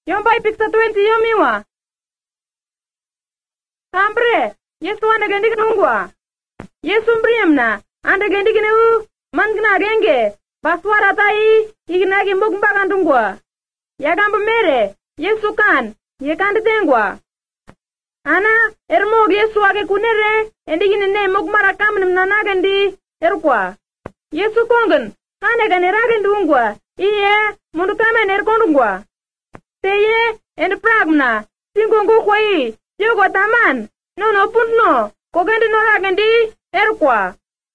Yomba ipiksa 20 yomiwa. Kambre, Yesu anda gendik nungwa. Yesu mbriemna, anda gendik neu, mangna genge, baswara tai, ignagi mugmbaga ndungwa. Yagambo mere, Yesu kan, yekandi tengwa. Ana, ermog Yesu age kunere, endigine ne mugmara kamnim nanagandi, erkwa. Yesu kongen, kane ganeragendi ungwa, iye, mundu kame nerkondungwa. Teye, and pragmna, singongo kwai, yogo taman, no puntno, kogendi noragandi, erkwa.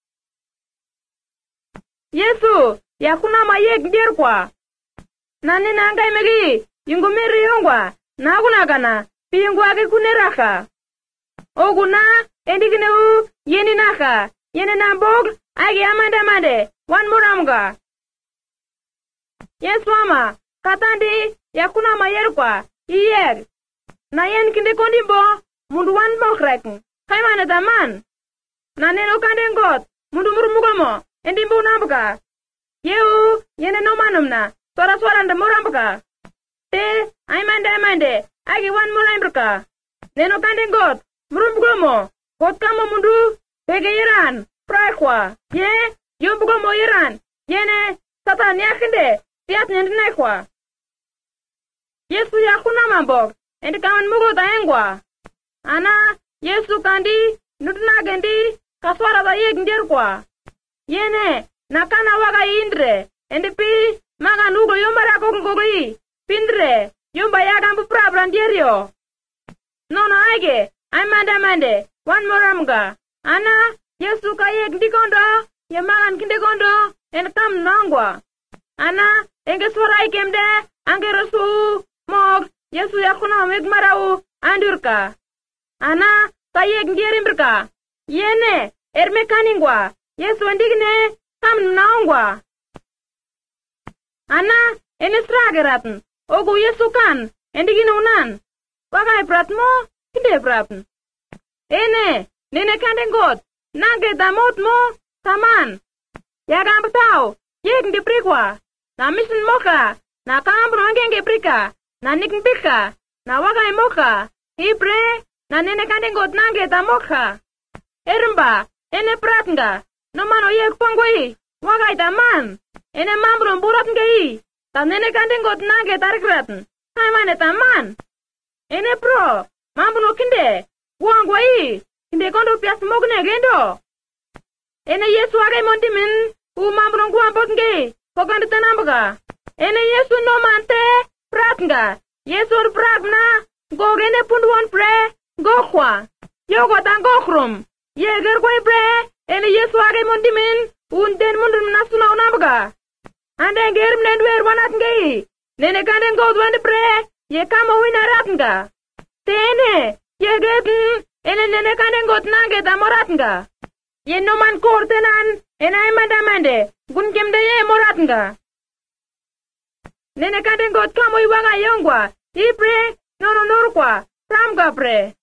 Yesu, yakuna mayek derkwa. Nani nangai megi, yungumiri yongwa, naguna gana, piyungwa age kuneraka. Oguna, endigineu, yeni naka, yeni nambog, age amande, wan muramga. Yesu ama, katandi, yakuna mayerkwa, iyeg. Na yen kinde kondimbo, mundu wan mokrek, kaimane daman. Na neno kandengot, mundu murumugomo, endimbo nambuka. Yeu, yene no manumna, swara nda murambuka. Te, aimande, agi wan murambuka. Neno kandengot, murumugomo, kotkamo mundu, pege yiran, praekwa. Ye, yombugomo yiran, yene, satan yakinde, tiat nyendinekwa. Yesu yakuna mambok, endi kaman mugo taengwa. Ana, Yesu kandi, nutuna gendi, kaswara da yeg njerkwa. Yene, nakana waga indre, endi pi, maga nugo yombara kogogogi, pindre, yomba yagambu prabrandirio. Nono aige, aimande, wan moramga. Ana, Yesu ka yeg ndikondo, yemagan kindekondo, endi kam nongwa. Ana, enge swara ikemde, ange rasu, mog, Yesu yakuna megmarau, andurka. Ana, kayeg ngerimbirka. Yene, ermekaningwa, Yesu endigne, kam naongwa. Ana, enesrageratn, ogu Yesu kan, endigine unan. Wagai pratmo, kinde pratn. Ene, nene kandengot, nange damot mo, taman. Yagamb tau, yeg ndiprikwa. Na mission moka, na kambro ngenge prika, na nikmpika, na wagai moka, ibre, na nene kandengot nange tamoka. Ermba, ene pratnga, no mano yeg pongoi, wagai taman. Ene mambro mburat ngei, ta nene kandengot nange tarikratn, haimane taman. Ene pro, mambro kinde, wangwai, kinde kondo pias mogne gendo. Ene Yesu wagai mondimin, mambro nguambot ngei, pokandi tanambuga. Ene Yesu no mante, pratnga, Yesu pragna, gogene punduan pre, gokwa. Yogo tangokrum, yeger kwai pre, ene Yesu age mondimin, den mundum nasuna unabuga. Ande ngerim nendwer wanat ngei, nene kanden god wande pre, ye kama winaratnga. Tene, yegetn, ene nene kanden god nange damoratnga. Ye no man kortenan, ene aimandamande, gunkemde ye moratnga. Nene kanden god kamo iwaga yongwa, ipre, nono norkwa, tamga pre.